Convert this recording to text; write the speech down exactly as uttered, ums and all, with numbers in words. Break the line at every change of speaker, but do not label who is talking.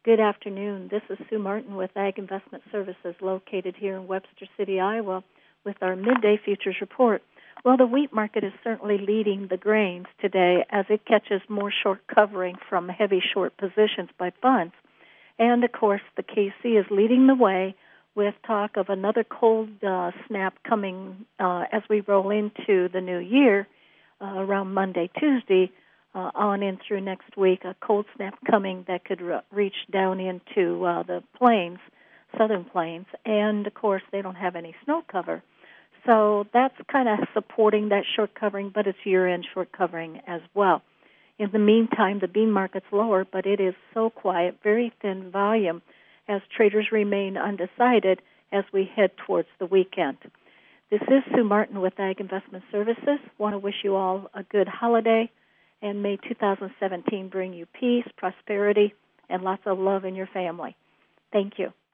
Good afternoon. This is Sue Martin with Ag Investment Services located here in Webster City, Iowa, with our midday futures report. Well, the wheat market is certainly leading the grains today as it catches more short covering from heavy short positions by funds. And, of course, the K C is leading the way with talk of another cold uh, snap coming uh, as we roll into the new year uh, around Monday, Tuesday, uh, on in through next week, a cold snap coming that could re- reach down into uh, the plains, southern plains, and, of course, they don't have any snow cover. So that's kind of supporting that short covering, but it's year-end short covering as well. In the meantime, the bean market's lower, but it is so quiet, very thin volume, as traders remain undecided as we head towards the weekend. This is Sue Martin with Ag Investment Services. Want to wish you all a good holiday, and may two thousand seventeen bring you peace, prosperity, and lots of love in your family. Thank you.